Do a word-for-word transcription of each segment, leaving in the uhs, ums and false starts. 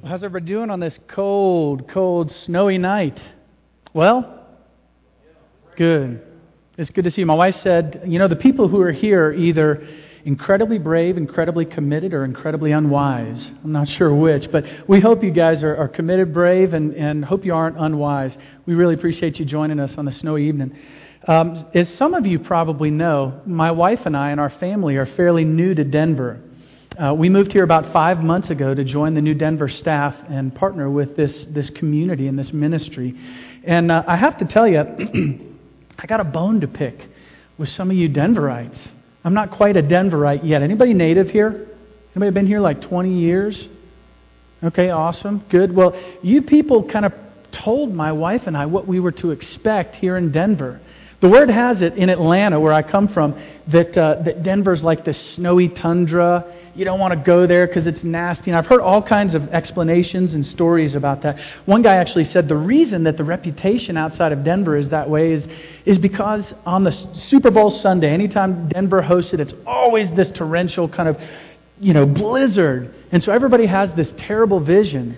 How's everybody doing on this cold, cold, snowy night? Well, good. It's good to see you. My wife said, you know, the people who are here are either incredibly brave, incredibly committed, or incredibly unwise. I'm not sure which, but we hope you guys are, are committed, brave, and, and hope you aren't unwise. We really appreciate you joining us on the snowy evening. Um, as some of you probably know, my wife and I and our family are fairly new to Denver. Uh, we moved here about five months ago to join the New Denver staff and partner with this this community and this ministry. And uh, I have to tell you, I got a bone to pick with some of you Denverites. I'm not quite a Denverite yet. Anybody native here? Anybody been here like twenty years? Okay, awesome, good. Well, you people kind of told my wife and I what we were to expect here in Denver. The word has it in Atlanta, where I come from, that uh, that Denver's like this snowy tundra. You don't want to go there because it's nasty. And I've heard all kinds of explanations and stories about that. One guy actually said the reason that the reputation outside of Denver is that way is, is because on the Super Bowl Sunday, anytime Denver hosts it, it's always this torrential kind of, you know, blizzard. And so everybody has this terrible vision.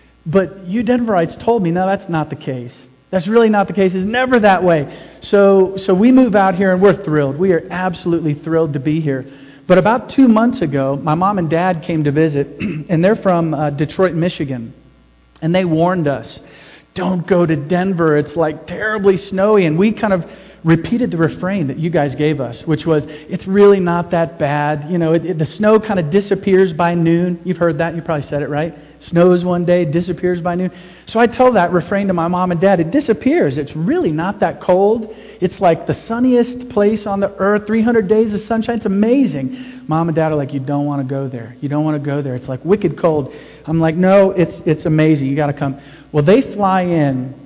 But you Denverites told me, no, that's not the case. That's really not the case. It's never that way. So, so we move out here and we're thrilled. We are absolutely thrilled to be here. But about two months ago, my mom and dad came to visit, and they're from uh, Detroit, Michigan. And they warned us, don't go to Denver. It's like terribly snowy. And we kind of repeated the refrain that you guys gave us, which was, it's really not that bad. You know, it, it, the snow kind of disappears by noon. You've heard that. You probably said it, right? Snows one day, disappears by noon. So I tell that refrain to my mom and dad. It disappears. It's really not that cold. It's like the sunniest place on the earth. three hundred days of sunshine. It's amazing. Mom and dad are like, you don't want to go there. You don't want to go there. It's like wicked cold. I'm like, no, it's it's amazing. You got to come. Well, they fly in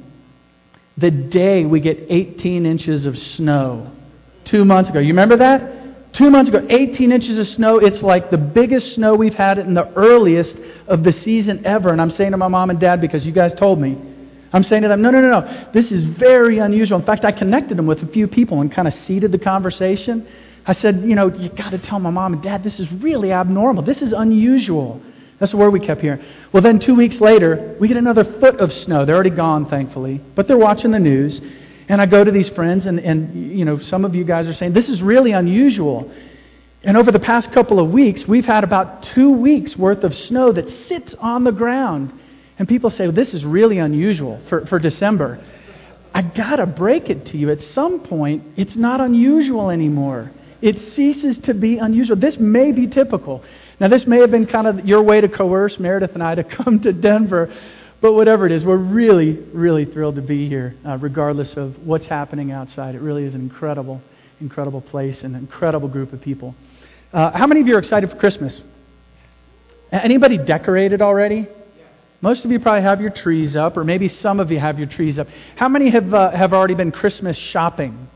the day we get eighteen inches of snow. Two months ago. You remember that? Two months ago, eighteen inches of snow. It's like the biggest snow we've had in the earliest of the season ever. And I'm saying to my mom and dad, because you guys told me, I'm saying to them, no, no, no, no. This is very unusual. In fact, I connected them with a few people and kind of seeded the conversation. I said, you know, you got to tell my mom and dad, this is really abnormal. This is unusual. That's the word we kept hearing. Well, then two weeks later, we get another foot of snow. They're already gone, thankfully. But they're watching the news. And I go to these friends, and, and you know, some of you guys are saying, this is really unusual. And over the past couple of weeks, we've had about two weeks worth of snow that sits on the ground. And people say, well, this is really unusual for, for December. I got to break it to you. At some point, it's not unusual anymore. It ceases to be unusual. This may be typical. Now, this may have been kind of your way to coerce Meredith and I to come to Denver. But whatever it is, we're really, really thrilled to be here, uh, regardless of what's happening outside. It really is an incredible, incredible place and an incredible group of people. Uh, how many of you are excited for Christmas? Anybody decorated already? Most of you probably have your trees up, or maybe some of you have your trees up. How many have uh, have already been Christmas shopping?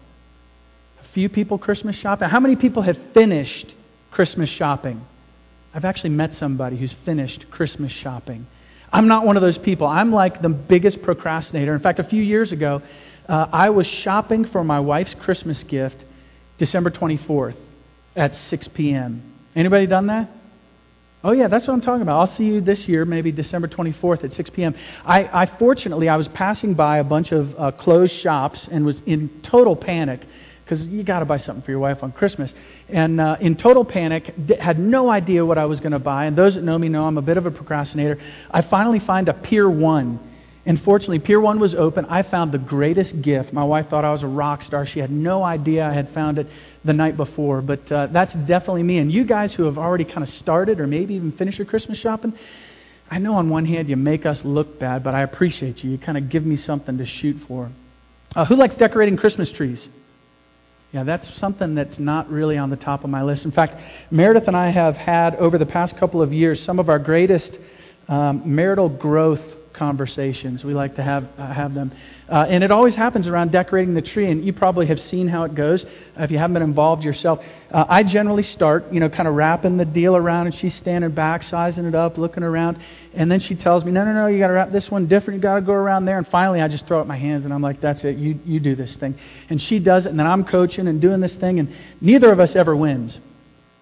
A few people Christmas shopping. How many people have finished Christmas shopping? I've actually met somebody who's finished Christmas shopping. I'm not one of those people. I'm like the biggest procrastinator. In fact, a few years ago, uh, I was shopping for my wife's Christmas gift December twenty-fourth at six p.m. Anybody done that? Oh yeah, that's what I'm talking about. I'll see you this year, maybe December twenty-fourth at six p.m. I, I fortunately, I was passing by a bunch of uh, closed shops and was in total panic because you got to buy something for your wife on Christmas. And uh, in total panic, d- had no idea what I was going to buy. And those that know me know I'm a bit of a procrastinator. I finally find a Pier one. And fortunately, Pier one was open. I found the greatest gift. My wife thought I was a rock star. She had no idea I had found it the night before. But uh, that's definitely me. And you guys who have already kind of started or maybe even finished your Christmas shopping, I know on one hand you make us look bad, but I appreciate you. You kind of give me something to shoot for. Uh, who likes decorating Christmas trees? Yeah, that's something that's not really on the top of my list. In fact, Meredith and I have had, over the past couple of years, some of our greatest um, marital growth conversations. We like to have uh, have them. Uh, and it always happens around decorating the tree, and you probably have seen how it goes uh, if you haven't been involved yourself. Uh, I generally start, you know, kind of wrapping the deal around, and she's standing back, sizing it up, looking around, and then she tells me, no, no, no, you got to wrap this one different, you got to go around there, and finally I just throw up my hands, and I'm like, that's it, you you do this thing. And she does it, and then I'm coaching and doing this thing, and neither of us ever wins.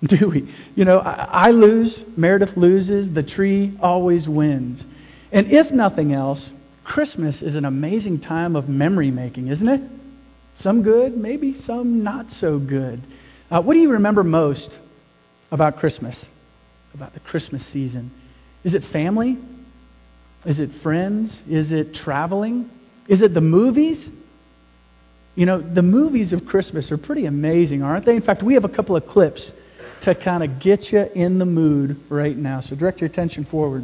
Do we? You know, I, I lose, Meredith loses, the tree always wins. And if nothing else, Christmas is an amazing time of memory making, isn't it? Some good, maybe some not so good. Uh, what do you remember most about Christmas, about the Christmas season? Is it family? Is it friends? Is it traveling? Is it the movies? You know, the movies of Christmas are pretty amazing, aren't they? In fact, we have a couple of clips to kind of get you in the mood right now. So direct your attention forward.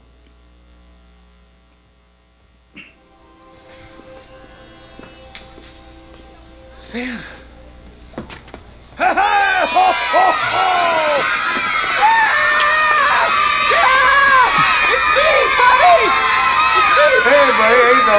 Santa. Ha ha! Ho ho ho! Ah! It's me, buddy! It's me! Hey, buddy, how you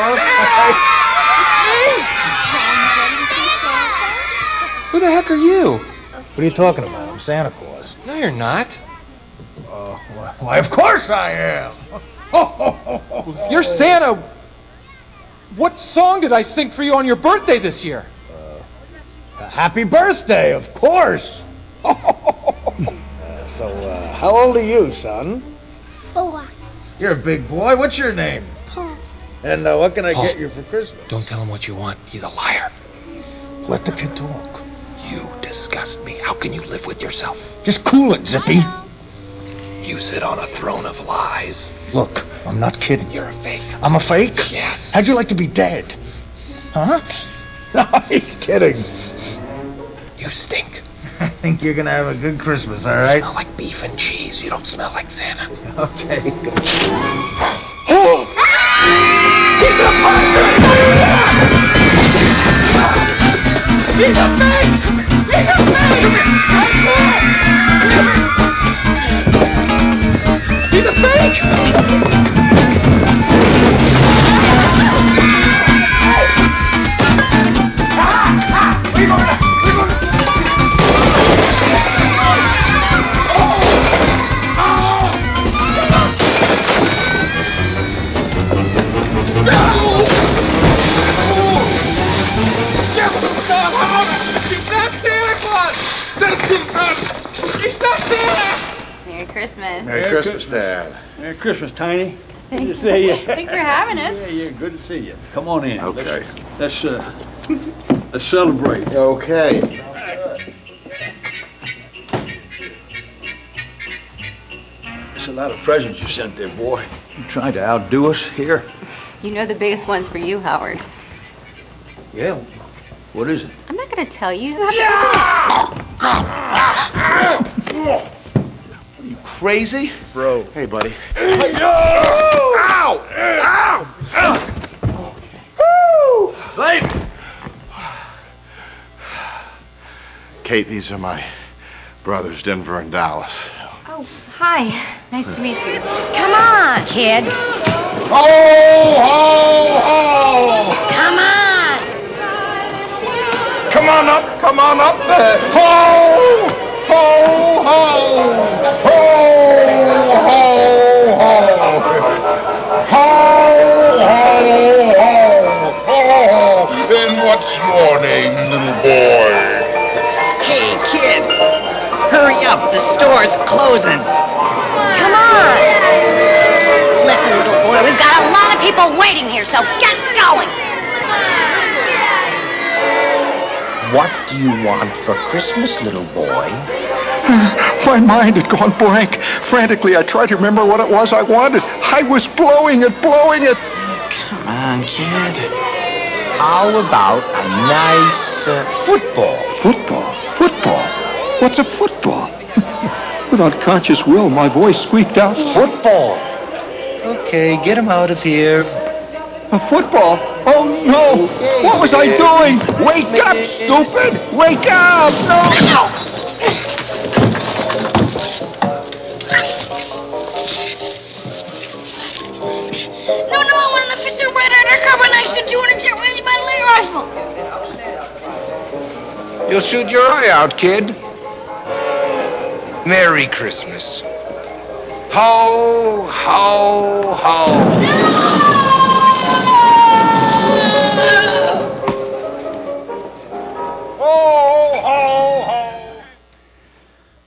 doing? It's me! Who the heck are you? What are you talking about? I'm Santa Claus. No, you're not. Uh, why, of course I am. Well, you're Santa. What song did I sing for you on your birthday this year? Uh, happy birthday, of course. uh, so, uh, how old are you, son? Four. You're a big boy. What's your name? Paul. And uh, what can I Paul, get you for Christmas? Don't tell him what you want. He's a liar. Let the kid talk. You disgust me. How can you live with yourself? Just cool it, Zippy. You sit on a throne of lies. Look, I'm not kidding. You're a fake. I'm a fake? Yes. How'd you like to be dead? Huh? No, he's kidding. You stink. I think you're going to have a good Christmas, all right? You smell like beef and cheese. You don't smell like Santa. Okay, good. Oh! He's a monster! He's a fake! He's a fake! He's a fake! We're gonna... We're gonna... Merry Christmas. Merry Christmas, Dad. Merry Christmas, Tiny. Thanks. Good to see you. Thanks for having us. Yeah, yeah, good to see you. Come on in. Okay. Let's, let's, uh, let's celebrate. Okay. It's a lot of presents you sent there, boy. You trying to outdo us here? You know the biggest one's for you, Howard. Yeah. What is it? I'm not going to tell you. You have to open it. Are you crazy? Bro. Hey, buddy. Ow! Ow! Ow! Slade! Kate, these are my brothers, Denver and Dallas. Oh, hi. Nice to meet you. Come on, kid. Ho, ho, ho! Come on. Come on up, come on up there. Ho, ho, ho! Ho, ho, ho! Ho, ho, ho! Ho! And what's your name, little boy? Hey, kid. Hurry up. The store's closing. Come on. Listen, little boy, we've got a lot of people waiting here, so get going. What do you want for Christmas, little boy? My mind had gone blank. Frantically, I tried to remember what it was I wanted. I was blowing it, blowing it. Come on, kid. How about a nice uh, football? Football? Football? What's a football? Without conscious will, my voice squeaked out, Football. Okay, get him out of here. a football? Oh, no! What was I doing? Wake up, stupid! Wake up! No! No, no, I want an officer right undercover and I shoot you in a jet with my rifle. You'll shoot your eye out, kid. Merry Christmas. Ho, ho, ho.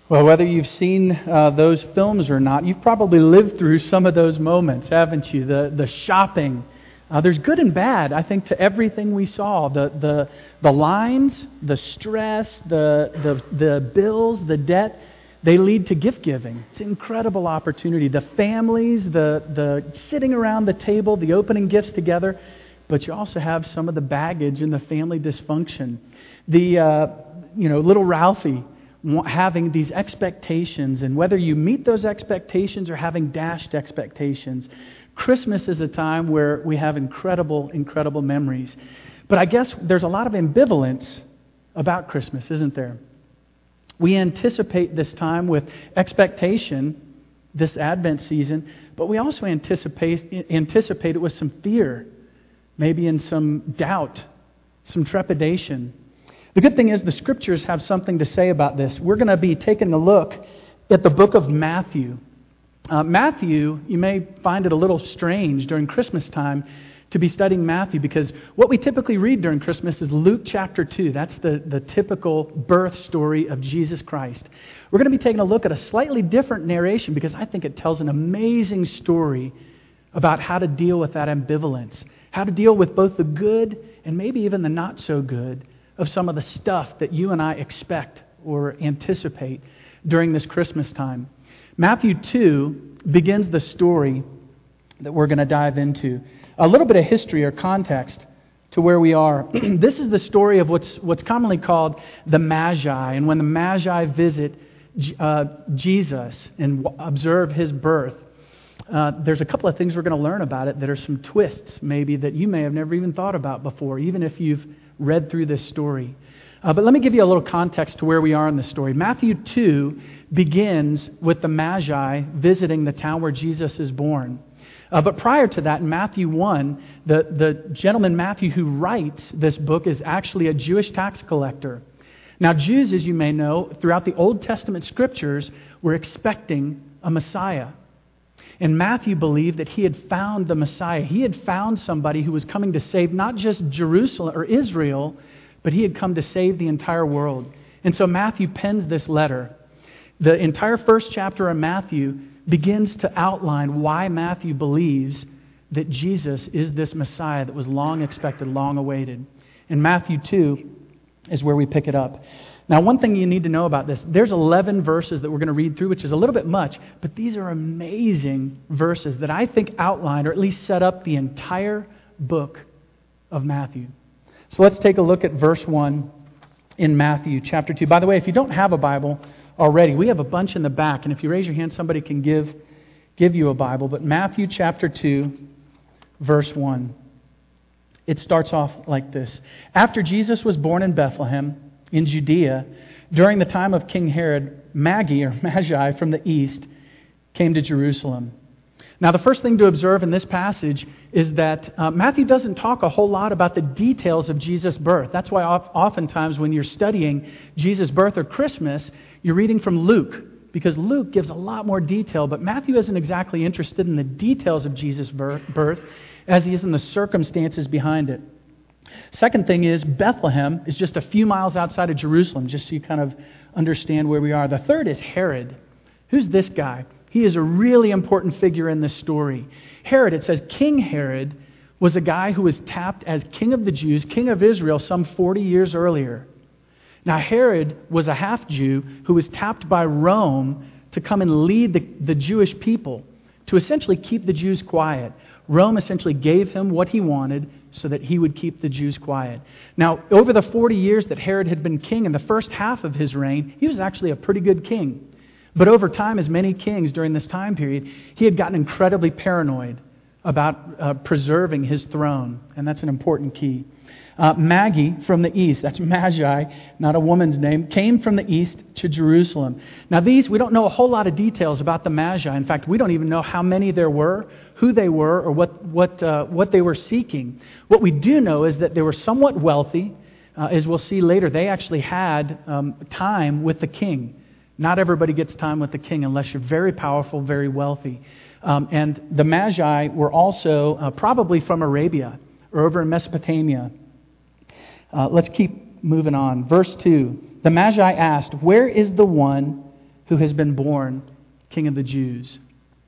Well, whether you've seen uh, those films or not, you've probably lived through some of those moments, haven't you? The the shopping. Uh, there's good and bad, I think, to everything we saw. The the the lines, the stress, the the the bills, the debt, they lead to gift giving. It's an incredible opportunity. The families, the the sitting around the table, the opening gifts together, but you also have some of the baggage and the family dysfunction. The uh, you know little Ralphie having these expectations, and whether you meet those expectations or having dashed expectations. Christmas is a time where we have incredible, incredible memories. But I guess there's a lot of ambivalence about Christmas, isn't there? We anticipate this time with expectation, this Advent season, but we also anticipate, anticipate it with some fear, maybe in some doubt, some trepidation. The good thing is the Scriptures have something to say about this. We're going to be taking a look at the book of Matthew. Uh, Matthew, you may find it a little strange during Christmas time to be studying Matthew, because what we typically read during Christmas is Luke chapter two. That's the, the typical birth story of Jesus Christ. We're going to be taking a look at a slightly different narration because I think it tells an amazing story about how to deal with that ambivalence, how to deal with both the good and maybe even the not so good of some of the stuff that you and I expect or anticipate during this Christmas time. Matthew two begins the story that we're going to dive into. A little bit of history or context to where we are. This is the story of what's what's commonly called the Magi. And when the Magi visit uh, Jesus and w- observe his birth, uh, there's a couple of things we're going to learn about it that are some twists maybe that you may have never even thought about before, even if you've read through this story. Uh, but let me give you a little context to where we are in the story. Matthew two begins with the Magi visiting the town where Jesus is born. Uh, but prior to that, in Matthew one, the, the gentleman Matthew who writes this book is actually a Jewish tax collector. Now, Jews, as you may know, throughout the Old Testament Scriptures, were expecting a Messiah. And Matthew believed that he had found the Messiah. He had found somebody who was coming to save not just Jerusalem or Israel, but he had come to save the entire world. And so Matthew pens this letter. The entire first chapter of Matthew begins to outline why Matthew believes that Jesus is this Messiah that was long expected, long awaited. And Matthew two is where we pick it up. Now, one thing you need to know about this, there's eleven verses that we're going to read through, which is a little bit much, but these are amazing verses that I think outline or at least set up the entire book of Matthew. So let's take a look at verse one in Matthew chapter two. By the way, if you don't have a Bible already, we have a bunch in the back, and if you raise your hand, somebody can give, give you a Bible. But Matthew chapter two, verse one, it starts off like this. After Jesus was born in Bethlehem, in Judea, during the time of King Herod, Magi, or Magi from the east, came to Jerusalem. Now, the first thing to observe in this passage is that uh, Matthew doesn't talk a whole lot about the details of Jesus' birth. That's why oftentimes when you're studying Jesus' birth or Christmas, you're reading from Luke, because Luke gives a lot more detail, but Matthew isn't exactly interested in the details of Jesus' birth as he is in the circumstances behind it. Second thing is, Bethlehem is just a few miles outside of Jerusalem, just so you kind of understand where we are. The third is Herod. Who's this guy? He is a really important figure in this story. Herod, it says King Herod was a guy who was tapped as king of the Jews, king of Israel, some forty years earlier. Now, Herod was a half-Jew who was tapped by Rome to come and lead the, the Jewish people, to essentially keep the Jews quiet. Rome essentially gave him what he wanted so that he would keep the Jews quiet. Now, over the forty years that Herod had been king, in the first half of his reign, he was actually a pretty good king. But over time, as many kings during this time period, he had gotten incredibly paranoid about uh, preserving his throne. And that's an important key. Uh, Magi from the east, that's Magi, not a woman's name, came from the east to Jerusalem. Now these, we don't know a whole lot of details about the Magi. In fact, we don't even know how many there were, who they were, or what what uh, what they were seeking. What we do know is that they were somewhat wealthy. Uh, as we'll see later, they actually had um, time with the king. Not everybody gets time with the king unless you're very powerful, very wealthy. Um, and the Magi were also uh, probably from Arabia or over in Mesopotamia. Uh, let's keep moving on. Verse two. The Magi asked, "Where is the one who has been born King of the Jews?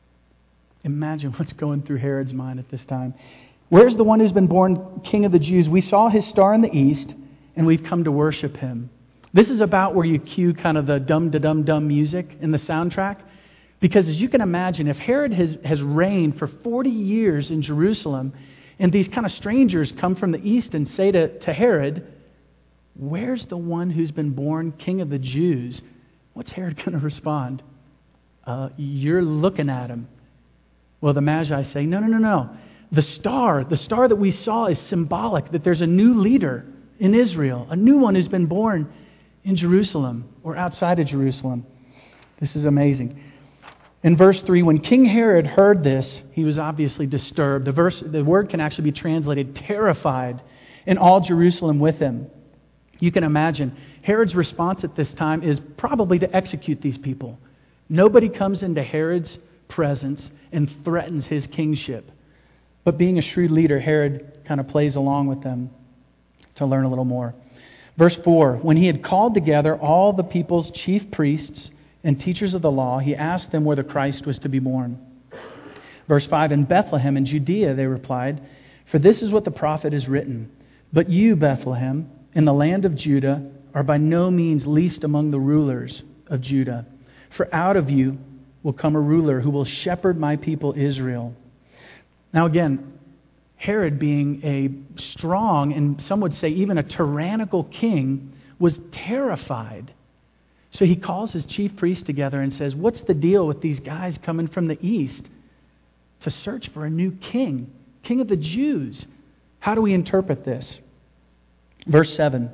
Imagine what's going through Herod's mind at this time. Where's the one who's been born King of the Jews? We saw his star in the east, and we've come to worship him. This is about where you cue kind of the dum-da-dum-dum music in the soundtrack. Because as you can imagine, if Herod has, has reigned for forty years in Jerusalem, and these kind of strangers come from the east and say to, to Herod, where's the one who's been born King of the Jews? What's Herod going to respond? Uh, you're looking at him. Well, the Magi say, no, no, no, no. The star, the star that we saw is symbolic that there's a new leader in Israel, a new one who's been born in Jerusalem or outside of Jerusalem. This is amazing. In verse three, when King Herod heard this, he was obviously disturbed. The verse, the word can actually be translated terrified, and all Jerusalem with him. You can imagine Herod's response at this time is probably to execute these people. Nobody comes into Herod's presence and threatens his kingship. But being a shrewd leader, Herod kind of plays along with them to learn a little more. Verse four, when he had called together all the people's chief priests and teachers of the law, he asked them where the Christ was to be born. Verse five, in Bethlehem in Judea, they replied, for this is what the prophet has written. But you, Bethlehem, in the land of Judah, are by no means least among the rulers of Judah. For out of you will come a ruler who will shepherd my people Israel. Now again, Herod, being a strong and some would say even a tyrannical king, was terrified. So he calls his chief priests together and says, what's the deal with these guys coming from the east to search for a new king, king of the Jews? How do we interpret this? Verse seven,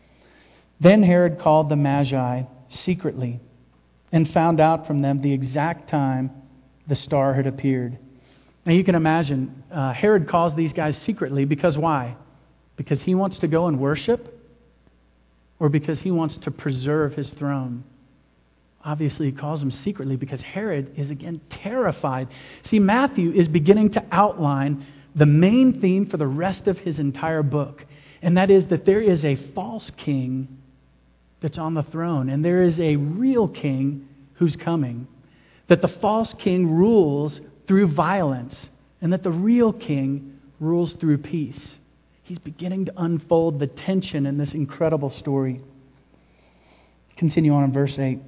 then Herod called the Magi secretly and found out from them the exact time the star had appeared. Now you can imagine, uh, Herod calls these guys secretly because why? Because he wants to go and worship? Or because he wants to preserve his throne? Obviously, he calls them secretly because Herod is, again, terrified. See, Matthew is beginning to outline the main theme for the rest of his entire book. And that is that there is a false king that's on the throne. And there is a real king who's coming. That the false king rules through violence. And that the real king rules through peace. He's beginning to unfold the tension in this incredible story. Continue on in verse eight.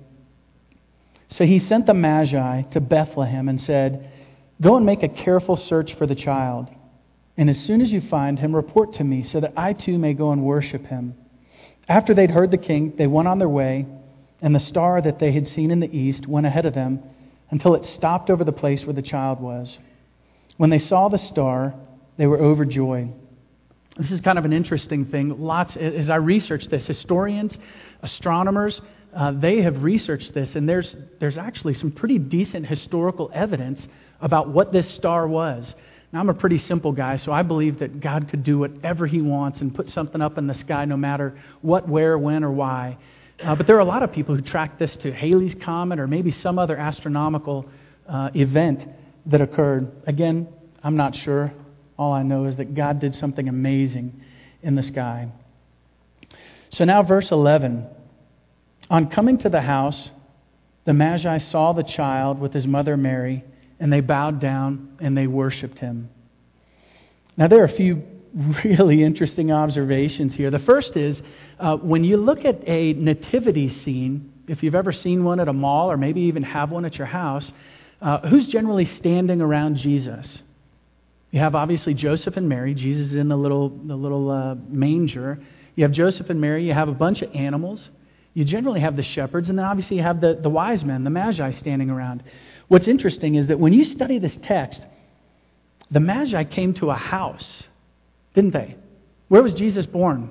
So he sent the Magi to Bethlehem and said, go and make a careful search for the child. And as soon as you find him, report to me so that I too may go and worship him. After they'd heard the king, they went on their way, and the star that they had seen in the east went ahead of them until it stopped over the place where the child was. When they saw the star, they were overjoyed. This is kind of an interesting thing. Lots, as I researched this, historians, astronomers, uh, they have researched this, and there's there's actually some pretty decent historical evidence about what this star was. Now, I'm a pretty simple guy, so I believe that God could do whatever He wants and put something up in the sky no matter what, where, when, or why. Uh, but there are a lot of people who track this to Halley's Comet or maybe some other astronomical uh, event that occurred. Again, I'm not sure. All I know is that God did something amazing in the sky. So now verse eleven. On coming to the house, the Magi saw the child with his mother Mary, and they bowed down and they worshipped him. Now there are a few really interesting observations here. The first is, uh, when you look at a nativity scene, if you've ever seen one at a mall or maybe even have one at your house, uh, who's generally standing around Jesus? You have obviously Joseph and Mary. Jesus is in the little the little uh, manger. You have Joseph and Mary. You have a bunch of animals. You generally have the shepherds. And then obviously you have the, the wise men, the Magi, standing around. What's interesting is that when you study this text, the Magi came to a house, didn't they? Where was Jesus born?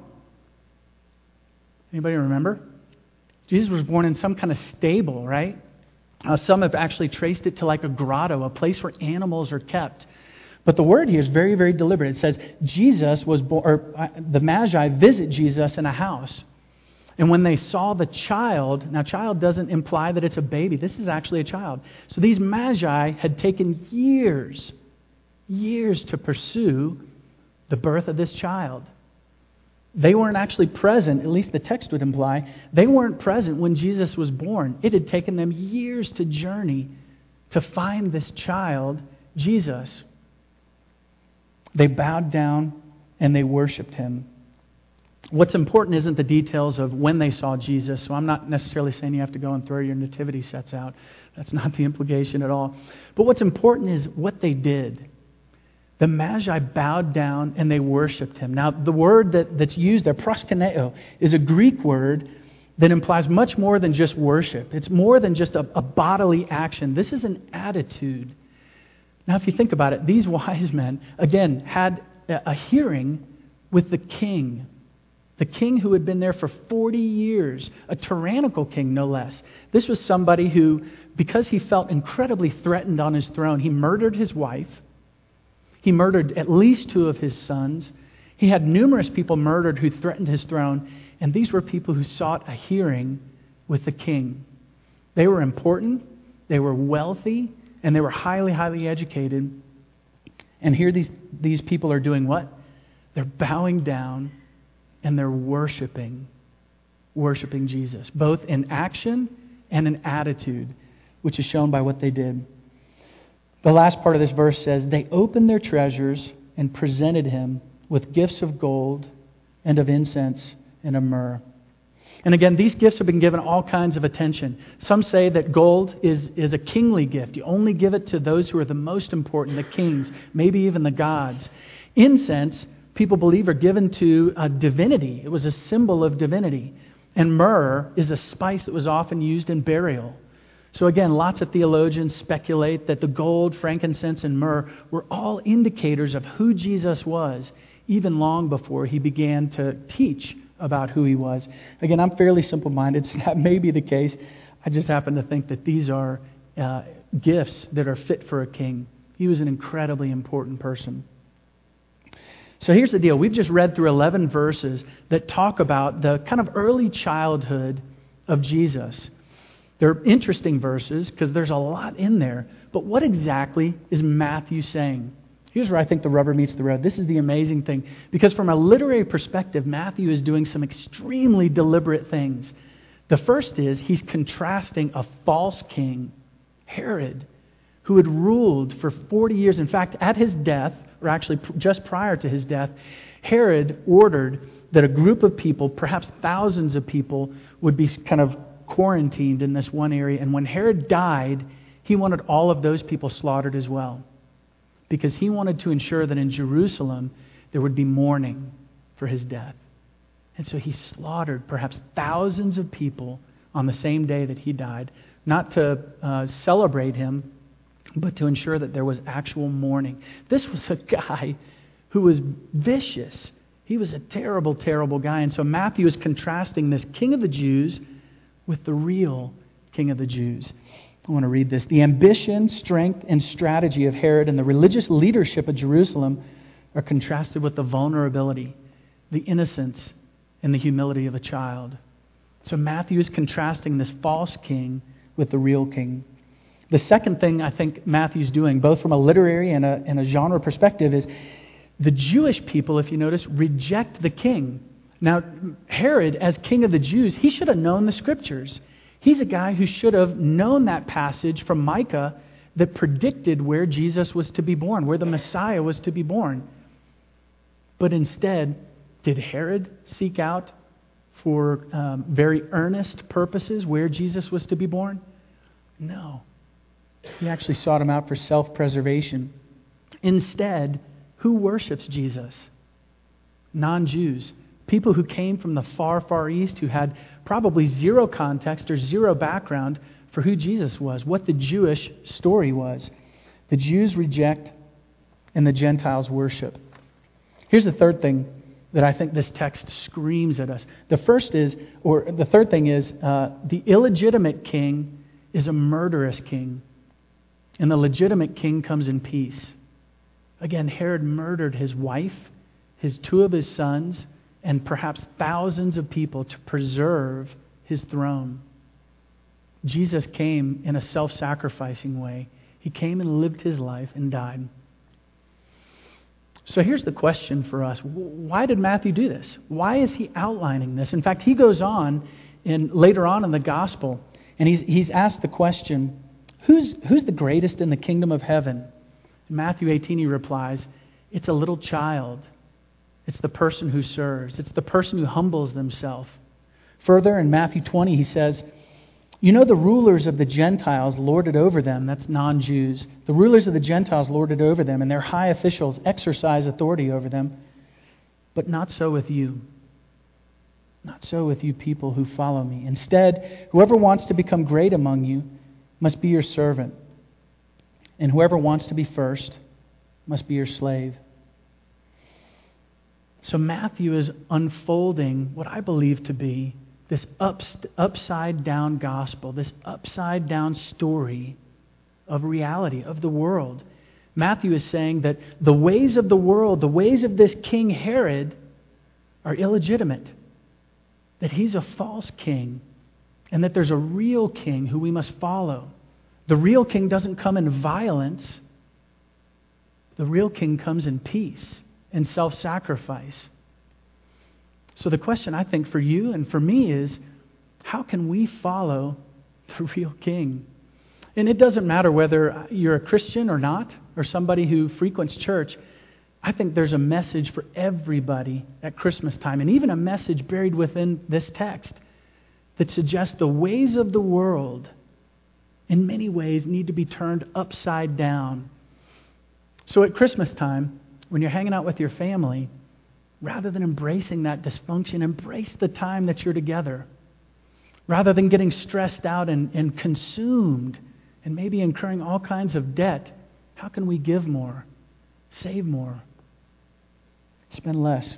Anybody remember? Jesus was born in some kind of stable, right? Uh, some have actually traced it to like a grotto, a place where animals are kept. But the word here is very, very deliberate. It says Jesus was born, or uh, the Magi visit Jesus in a house. And when they saw the child, now child doesn't imply that it's a baby. This is actually a child. So these Magi had taken years, years to pursue the birth of this child. They weren't actually present, at least the text would imply, they weren't present when Jesus was born. It had taken them years to journey to find this child, Jesus. They bowed down and they worshiped him. What's important isn't the details of when they saw Jesus, so I'm not necessarily saying you have to go and throw your nativity sets out. That's not the implication at all. But what's important is what they did. The Magi bowed down and they worshipped him. Now, the word that, that's used there, proskuneo, is a Greek word that implies much more than just worship. It's more than just a, a bodily action. This is an attitude. Now, if you think about it, these wise men, again, had a, a hearing with the king. The king who had been there for forty years, a tyrannical king, no less. This was somebody who, because he felt incredibly threatened on his throne, he murdered his wife. He murdered at least two of his sons. He had numerous people murdered who threatened his throne, and these were people who sought a hearing with the king. They were important, they were wealthy, and they were highly, highly educated. And here these, these people are doing what? They're bowing down and they're worshiping, worshiping Jesus, both in action and in attitude, which is shown by what they did. The last part of this verse says, they opened their treasures and presented him with gifts of gold and of incense and of myrrh. And again, these gifts have been given all kinds of attention. Some say that gold is, is a kingly gift. You only give it to those who are the most important, the kings, maybe even the gods. Incense, people believe, are given to a divinity. It was a symbol of divinity. And myrrh is a spice that was often used in burial. So again, lots of theologians speculate that the gold, frankincense, and myrrh were all indicators of who Jesus was, even long before he began to teach about who he was. Again, I'm fairly simple-minded, so that may be the case. I just happen to think that these are uh, gifts that are fit for a king. He was an incredibly important person. So here's the deal. We've just read through eleven verses that talk about the kind of early childhood of Jesus. They're interesting verses because there's a lot in there. But what exactly is Matthew saying? Here's where I think the rubber meets the road. This is the amazing thing. Because from a literary perspective, Matthew is doing some extremely deliberate things. The first is he's contrasting a false king, Herod, who had ruled for forty years. In fact, at his death, or actually just prior to his death, Herod ordered that a group of people, perhaps thousands of people, would be kind of quarantined in this one area. And when Herod died, he wanted all of those people slaughtered as well, because he wanted to ensure that in Jerusalem there would be mourning for his death. And so he slaughtered perhaps thousands of people on the same day that he died, not to uh, celebrate him, but to ensure that there was actual mourning. This was a guy who was vicious. He was a terrible, terrible guy. And so Matthew is contrasting this king of the Jews with the real king of the Jews. I want to read this. The ambition, strength, and strategy of Herod and the religious leadership of Jerusalem are contrasted with the vulnerability, the innocence, and the humility of a child. So Matthew is contrasting this false king with the real king. The second thing I think Matthew's doing, both from a literary and a, and a genre perspective, is the Jewish people, if you notice, reject the king. Now, Herod, as king of the Jews, he should have known the Scriptures. He's a guy who should have known that passage from Micah that predicted where Jesus was to be born, where the Messiah was to be born. But instead, did Herod seek out for um, very earnest purposes where Jesus was to be born? No. He actually sought him out for self-preservation. Instead, who worships Jesus? Non-Jews. People who came from the far, far east, who had probably zero context or zero background for who Jesus was, what the Jewish story was. The Jews reject and the Gentiles worship. Here's the third thing that I think this text screams at us. The first is, or the third thing is, uh, the illegitimate king is a murderous king, and the legitimate king comes in peace. Again, Herod murdered his wife, his two of his sons, and perhaps thousands of people to preserve his throne. Jesus came in a self-sacrificing way. He came and lived his life and died. So here's the question for us. Why did Matthew do this? Why is he outlining this? In fact, he goes on in later on in the gospel, and he's he's asked the question, who's who's the greatest in the kingdom of heaven? In Matthew eighteen, he replies, it's a little child. It's the person who serves. It's the person who humbles themselves. Further, in Matthew twenty, he says, you know the rulers of the Gentiles lord it over them, that's non-Jews. The rulers of the Gentiles lord it over them, and their high officials exercise authority over them. But not so with you. Not so with you people who follow me. Instead, whoever wants to become great among you must be your servant. And whoever wants to be first must be your slave. So Matthew is unfolding what I believe to be this ups, upside-down gospel, this upside-down story of reality, of the world. Matthew is saying that the ways of the world, the ways of this King Herod, are illegitimate. That he's a false king, and that there's a real king who we must follow. The real king doesn't come in violence. The real king comes in peace and self-sacrifice. So the question, I think, for you and for me is, how can we follow the real king? And it doesn't matter whether you're a Christian or not, or somebody who frequents church. I think there's a message for everybody at Christmas time, and even a message buried within this text that suggests the ways of the world, in many ways, need to be turned upside down. So at Christmas time, when you're hanging out with your family, rather than embracing that dysfunction, embrace the time that you're together. Rather than getting stressed out and, and consumed and maybe incurring all kinds of debt, how can we give more, save more, spend less?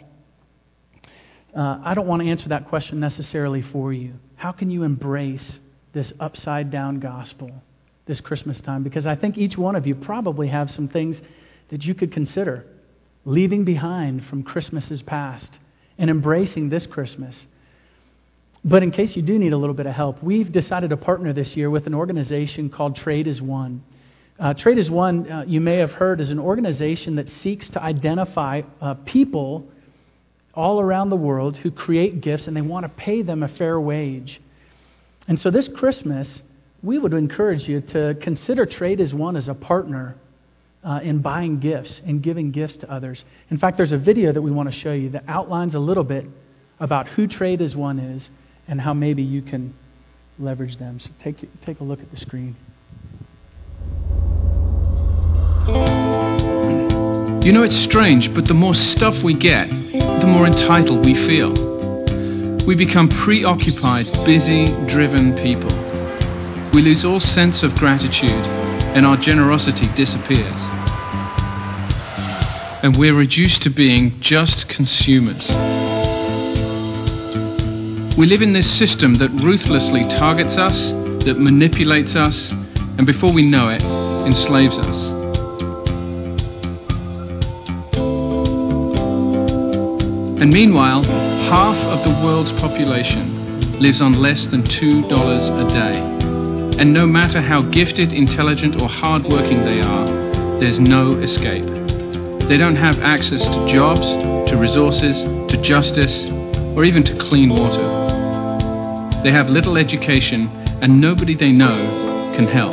Uh, I don't want to answer that question necessarily for you. How can you embrace this upside-down gospel this Christmas time? Because I think each one of you probably have some things that you could consider leaving behind from Christmases past and embracing this Christmas. But in case you do need a little bit of help, we've decided to partner this year with an organization called Trade as One. Uh, Trade as One, uh, you may have heard, is an organization that seeks to identify uh, people all around the world who create gifts, and they want to pay them a fair wage. And so this Christmas, we would encourage you to consider Trade as One as a partner Uh, in buying gifts and giving gifts to others. In fact, there's a video that we want to show you that outlines a little bit about who Trade as One is and how maybe you can leverage them. So take take a look at the screen. You know, it's strange, but the more stuff we get, the more entitled we feel. We become preoccupied, busy, driven people. We lose all sense of gratitude, and our generosity disappears. And we're reduced to being just consumers. We live in this system that ruthlessly targets us, that manipulates us, and before we know it, enslaves us. And meanwhile, half of the world's population lives on less than two dollars a day. And no matter how gifted, intelligent, or hardworking they are, there's no escape. They don't have access to jobs, to resources, to justice, or even to clean water. They have little education, and nobody they know can help.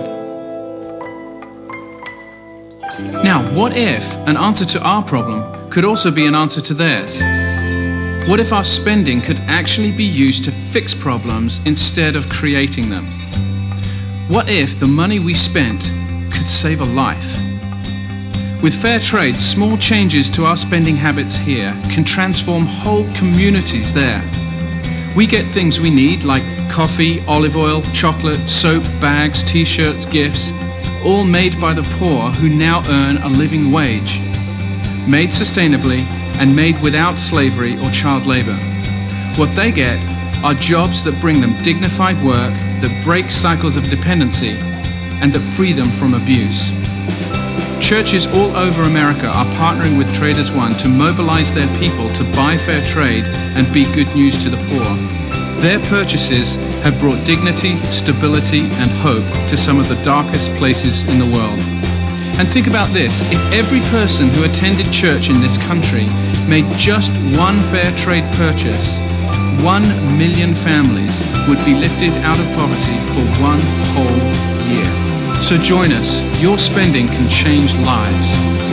Now, what if an answer to our problem could also be an answer to theirs? What if our spending could actually be used to fix problems instead of creating them? What if the money we spent could save a life? With fair trade, small changes to our spending habits here can transform whole communities there. We get things we need like coffee, olive oil, chocolate, soap, bags, t-shirts, gifts, all made by the poor who now earn a living wage. Made sustainably and made without slavery or child labor. What they get are jobs that bring them dignified work, that break cycles of dependency, and that free them from abuse. Churches all over America are partnering with Trade as One to mobilize their people to buy fair trade and be good news to the poor. Their purchases have brought dignity, stability, and hope to some of the darkest places in the world. And think about this, if every person who attended church in this country made just one fair trade purchase, one million families would be lifted out of poverty for one whole year. So join us. Your spending can change lives.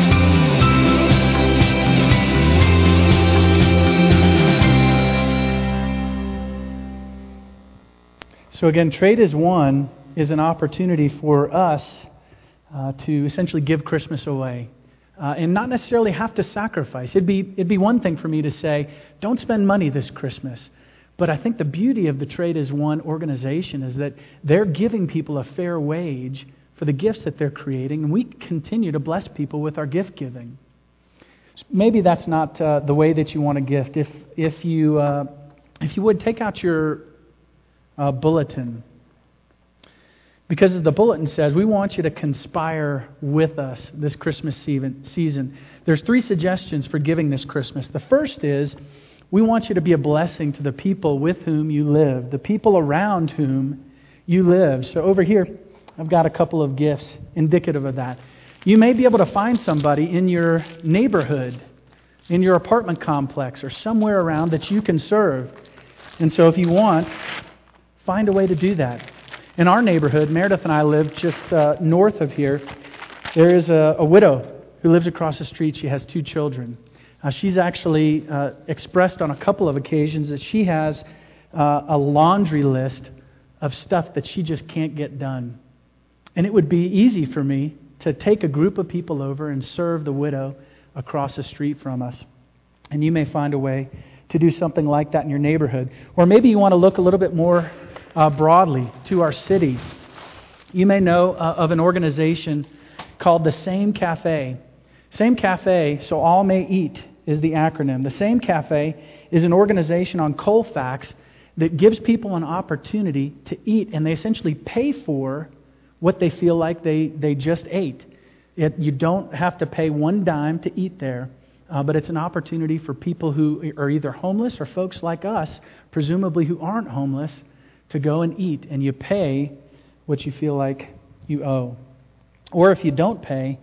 So again, Trade as One is an opportunity for us uh, to essentially give Christmas away. Uh, and not necessarily have to sacrifice. It'd be, it'd be one thing for me to say, don't spend money this Christmas. But I think the beauty of the Trade as One organization is that they're giving people a fair wage for the gifts that they're creating, and we continue to bless people with our gift giving. Maybe that's not uh, the way that you want to gift. If, if, you, uh, if you would, take out your uh, bulletin. Because as the bulletin says, we want you to conspire with us this Christmas season. There's three suggestions for giving this Christmas. The first is, we want you to be a blessing to the people with whom you live, the people around whom you live. So over here, I've got a couple of gifts indicative of that. You may be able to find somebody in your neighborhood, in your apartment complex, or somewhere around that you can serve. And so if you want, find a way to do that. In our neighborhood, Meredith and I live just uh, north of here. There is a, a widow who lives across the street. She has two children. Uh, she's actually uh, expressed on a couple of occasions that she has uh, a laundry list of stuff that she just can't get done. And it would be easy for me to take a group of people over and serve the widow across the street from us. And you may find a way to do something like that in your neighborhood. Or maybe you want to look a little bit more Uh, broadly to our city. You may know uh, of an organization called the Same Cafe. Same Cafe, so all may eat, is the acronym. The Same Cafe is an organization on Colfax that gives people an opportunity to eat, and they essentially pay for what they feel like they, they just ate. It, you don't have to pay one dime to eat there, uh, but it's an opportunity for people who are either homeless or folks like us, presumably who aren't homeless, to go and eat, and you pay what you feel like you owe. Or if you don't pay,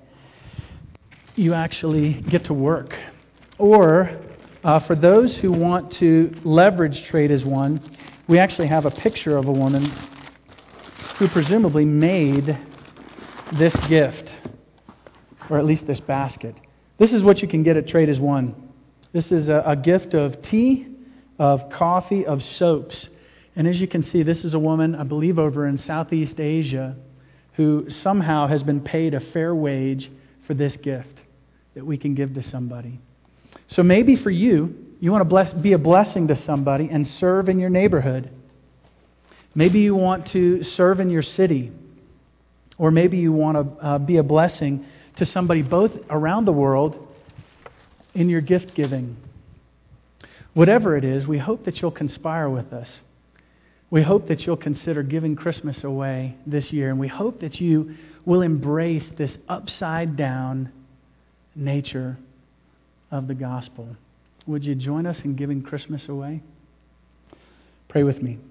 you actually get to work. Or uh, for those who want to leverage Trade as One, we actually have a picture of a woman who presumably made this gift, or at least this basket. This is what you can get at Trade as One. This is a, a gift of tea, of coffee, of soaps. And as you can see, this is a woman, I believe over in Southeast Asia, who somehow has been paid a fair wage for this gift that we can give to somebody. So maybe for you, you want to bless, be a blessing to somebody and serve in your neighborhood. Maybe you want to serve in your city. Or maybe you want to uh, be a blessing to somebody both around the world in your gift giving. Whatever it is, we hope that you'll conspire with us. We hope that you'll consider giving Christmas away this year, and we hope that you will embrace this upside-down nature of the gospel. Would you join us in giving Christmas away? Pray with me.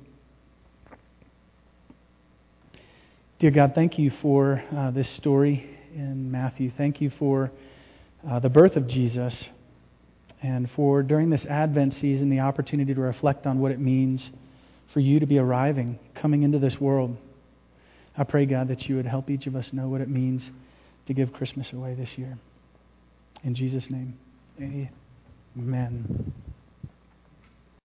Dear God, thank you for uh, this story in Matthew. Thank you for uh, the birth of Jesus, and for, during this Advent season, the opportunity to reflect on what it means for you to be arriving, coming into this world. I pray, God, that you would help each of us know what it means to give Christmas away this year. In Jesus' name, amen.